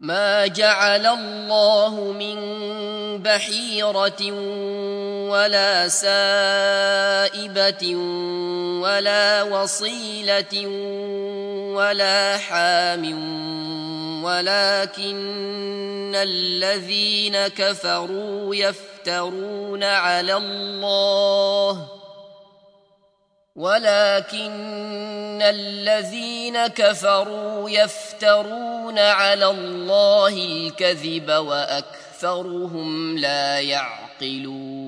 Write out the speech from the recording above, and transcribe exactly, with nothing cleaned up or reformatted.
ما جعل الله من بحيرة ولا سائبة ولا وصيلة ولا حام ولكن الذين كفروا يفترون على الله ولكن الذين كفروا يفترون على الله الكذب وأكثرهم لا يعقلون